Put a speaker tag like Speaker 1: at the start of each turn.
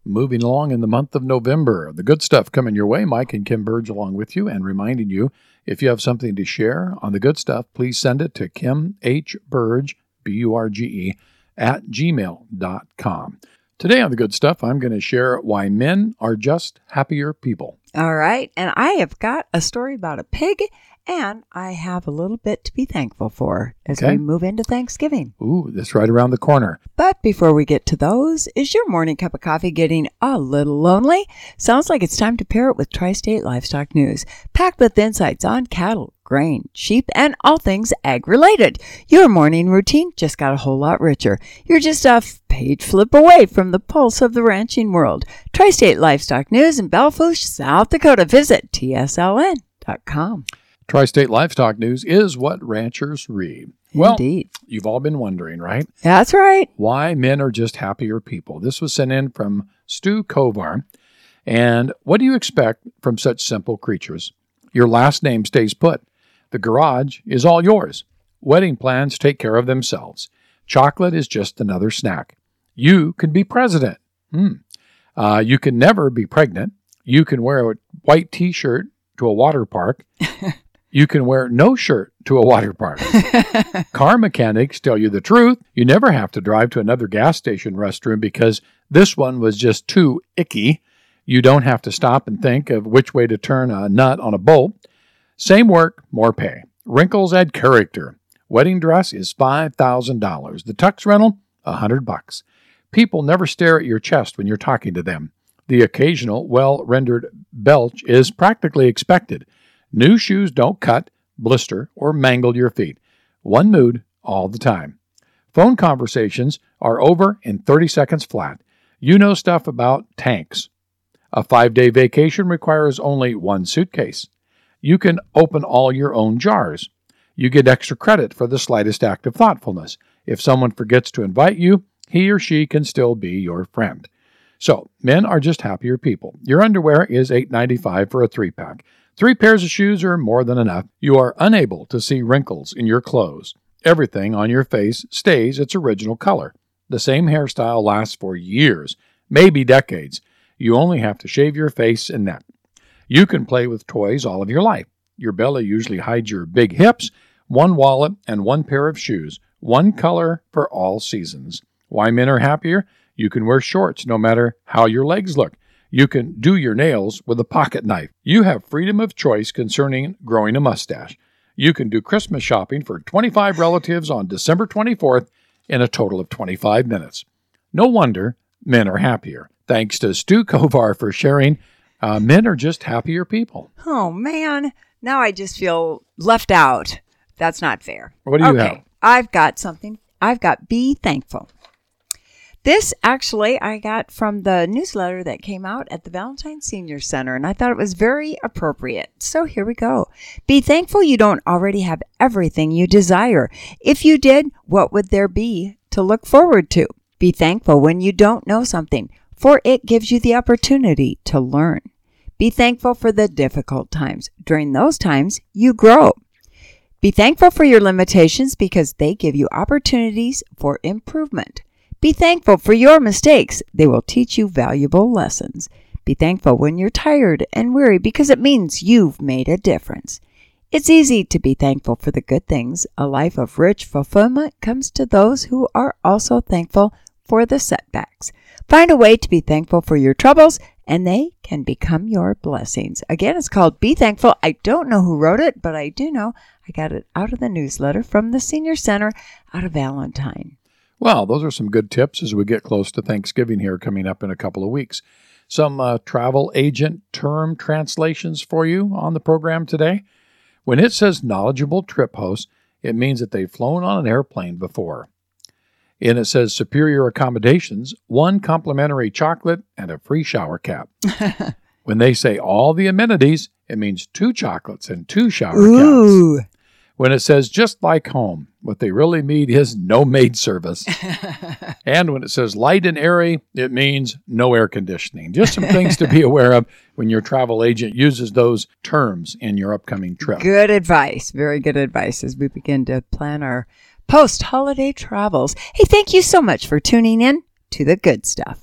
Speaker 1: moving along in the month of November. The good stuff coming your way. Mike and Kim Burge along with you and reminding you, if you have something to share on the good stuff, please send it to Kim H. Burge, B-U-R-G-E, @gmail.com. Today on the good stuff, I'm going to share why men are just happier people.
Speaker 2: All right. And I have got a story about a pig, and I have a little bit to be thankful for as we move into Thanksgiving.
Speaker 1: Ooh, that's right around the corner.
Speaker 2: But before we get to those, is your morning cup of coffee getting a little lonely? Sounds like it's time to pair it with Tri-State Livestock News, packed with insights on cattle, grain, sheep, and all things ag-related. Your morning routine just got a whole lot richer. You're just a page flip away from the pulse of the ranching world. Tri-State Livestock News in Belle Fourche, South Dakota. Visit tsln.com.
Speaker 1: Tri-State Livestock News is what ranchers read.
Speaker 2: Indeed.
Speaker 1: Well, you've all been wondering, right?
Speaker 2: That's right.
Speaker 1: Why men are just happier people. This was sent in from Stu Kovar. And what do you expect from such simple creatures? Your last name stays put. The garage is all yours. Wedding plans take care of themselves. Chocolate is just another snack. You can be president. You can never be pregnant. You can wear a white T-shirt to a water park. You can wear no shirt to a water park. Car mechanics tell you the truth. You never have to drive to another gas station restroom because this one was just too icky. You don't have to stop and think of which way to turn a nut on a bolt. Same work, more pay. Wrinkles add character. Wedding dress is $5,000. The tux rental, $100. People never stare at your chest when you're talking to them. The occasional, well-rendered belch is practically expected. New shoes don't cut, blister, or mangle your feet. One mood all the time. Phone conversations are over in 30 seconds flat. You know stuff about tanks. A 5-day vacation requires only one suitcase. You can open all your own jars. You get extra credit for the slightest act of thoughtfulness. If someone forgets to invite you, he or she can still be your friend. So, men are just happier people. Your underwear is $8.95 for a 3-pack. 3 pairs of shoes are more than enough. You are unable to see wrinkles in your clothes. Everything on your face stays its original color. The same hairstyle lasts for years, maybe decades. You only have to shave your face and neck. You can play with toys all of your life. Your belly usually hides your big hips, one wallet, and 1 pair of shoes. One color for all seasons. Why men are happier? You can wear shorts no matter how your legs look. You can do your nails with a pocket knife. You have freedom of choice concerning growing a mustache. You can do Christmas shopping for 25 relatives on December 24th in a total of 25 minutes. No wonder men are happier. Thanks to Stu Kovar for sharing. Men are just happier people.
Speaker 2: Oh, man. Now I just feel left out. That's not fair.
Speaker 1: What do you have?
Speaker 2: I've got something. I've got Be Thankful. This actually I got from the newsletter that came out at the Valentine Senior Center, and I thought it was very appropriate. So here we go. Be thankful you don't already have everything you desire. If you did, what would there be to look forward to? Be thankful when you don't know something, for it gives you the opportunity to learn. Be thankful for the difficult times. During those times, you grow. Be thankful for your limitations because they give you opportunities for improvement. Be thankful for your mistakes. They will teach you valuable lessons. Be thankful when you're tired and weary because it means you've made a difference. It's easy to be thankful for the good things. A life of rich fulfillment comes to those who are also thankful for the setbacks. Find a way to be thankful for your troubles, and they can become your blessings. Again, it's called Be Thankful. I don't know who wrote it, but I do know I got it out of the newsletter from the Senior Center out of Valentine.
Speaker 1: Well, those are some good tips as we get close to Thanksgiving here coming up in a couple of weeks. Some travel agent term translations for you on the program today. When it says knowledgeable trip host, it means that they've flown on an airplane before. And it says superior accommodations, 1 complimentary chocolate, and a free shower cap. When they say all the amenities, it means 2 chocolates and 2 shower caps. When it says just like home, what they really mean is no maid service. And when it says light and airy, it means no air conditioning. Just some things to be aware of when your travel agent uses those terms in your upcoming trip.
Speaker 2: Good advice. Very good advice as we begin to plan our post-holiday travels. Hey, thank you so much for tuning in to The Good Stuff.